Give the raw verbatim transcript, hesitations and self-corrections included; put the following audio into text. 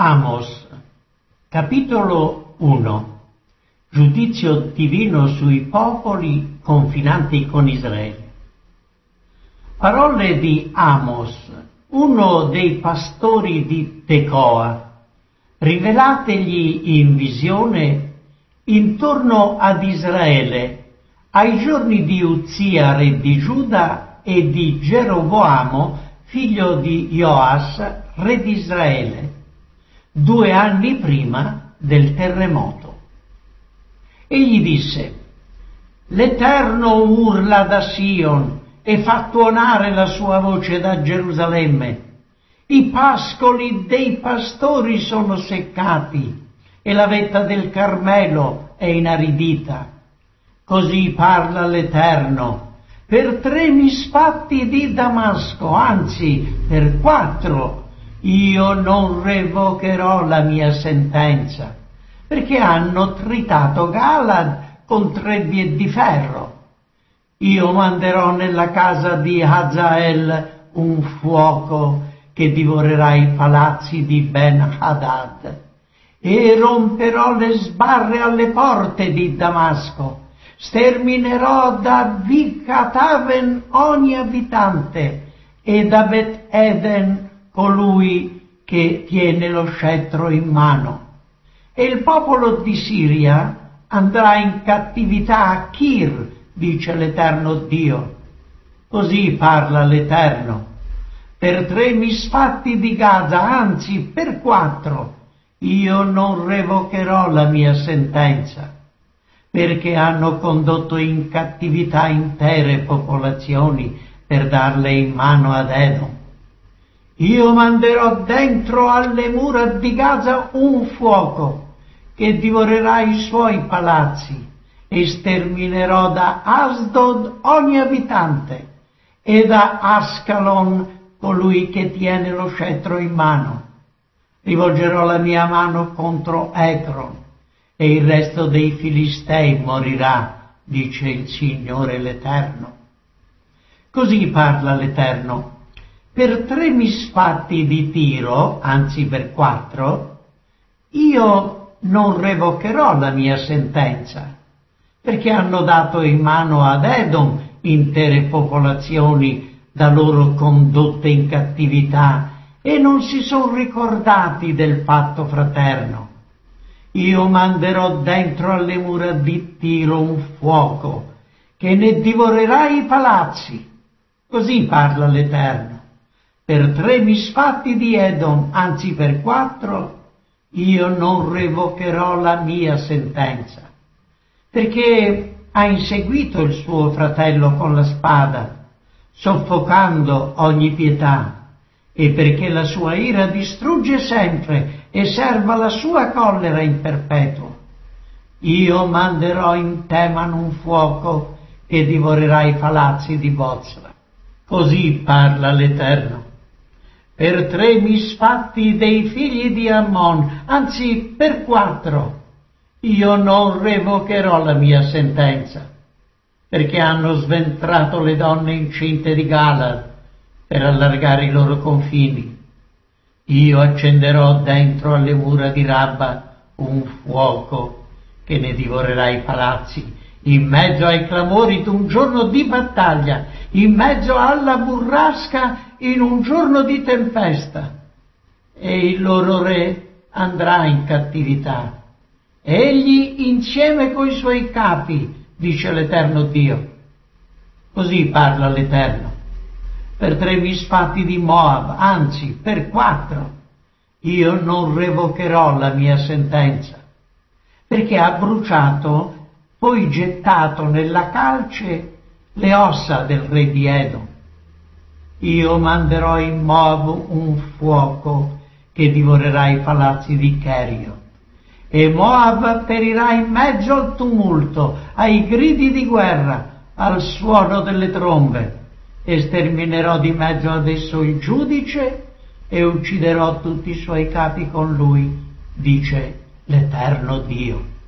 Amos, capitolo uno. Giudizio divino sui popoli confinanti con Israele. Parole di Amos, uno dei pastori di Tecoa, rivelategli in visione intorno ad Israele, ai giorni di Uzia re di Giuda e di Geroboamo, figlio di Joas, re di Israele, due anni prima del terremoto. Egli disse: l'Eterno urla da Sion e fa tuonare la sua voce da Gerusalemme. I pascoli dei pastori sono seccati e la vetta del Carmelo è inaridita. Così parla l'Eterno: per tre misfatti di Damasco, anzi per quattro, io non revocherò la mia sentenza, perché hanno tritato Galad con trebie di ferro. Io manderò nella casa di Hazael un fuoco che divorerà i palazzi di Ben-Hadad, e romperò le sbarre alle porte di Damasco. Sterminerò da Vicataven ogni abitante, e da Bet-Eden colui che tiene lo scettro in mano. E il popolo di Siria andrà in cattività a Kir, dice l'Eterno Dio. Così parla l'Eterno: per tre misfatti di Gaza, anzi per quattro, io non revocherò la mia sentenza, perché hanno condotto in cattività intere popolazioni per darle in mano ad Edom. Io manderò dentro alle mura di Gaza un fuoco che divorerà i suoi palazzi, e sterminerò da Asdod ogni abitante, e da Ascalon colui che tiene lo scettro in mano. Rivolgerò la mia mano contro Ekron, e il resto dei Filistei morirà, dice il Signore l'Eterno. Così parla l'Eterno: per tre misfatti di Tiro, anzi per quattro, io non revocherò la mia sentenza, perché hanno dato in mano ad Edom intere popolazioni da loro condotte in cattività, e non si sono ricordati del patto fraterno. Io manderò dentro alle mura di Tiro un fuoco che ne divorerà i palazzi. Così parla l'Eterno: per tre misfatti di Edom, anzi per quattro, io non revocherò la mia sentenza, perché ha inseguito il suo fratello con la spada, soffocando ogni pietà, e perché la sua ira distrugge sempre e serva la sua collera in perpetuo. Io manderò in Teman un fuoco che divorerà i palazzi di Bozra. Così parla l'Eterno: per tre misfatti dei figli di Ammon, anzi per quattro, io non revocherò la mia sentenza, perché hanno sventrato le donne incinte di Galad per allargare i loro confini. Io accenderò dentro alle mura di Rabba un fuoco che ne divorerà i palazzi, in mezzo ai clamori d'un giorno di battaglia, in mezzo alla burrasca in un giorno di tempesta. E il loro re andrà in cattività, egli insieme coi suoi capi, dice l'Eterno Dio. Così parla l'Eterno: per tre misfatti di Moab, anzi per quattro, io non revocherò la mia sentenza, perché ha bruciato, poi gettato nella calce le ossa del re di Edom. Io manderò in Moab un fuoco che divorerà i palazzi di Kerio, e Moab perirà in mezzo al tumulto, ai gridi di guerra, al suono delle trombe, e sterminerò di mezzo ad esso il giudice e ucciderò tutti i suoi capi con lui, dice l'Eterno Dio.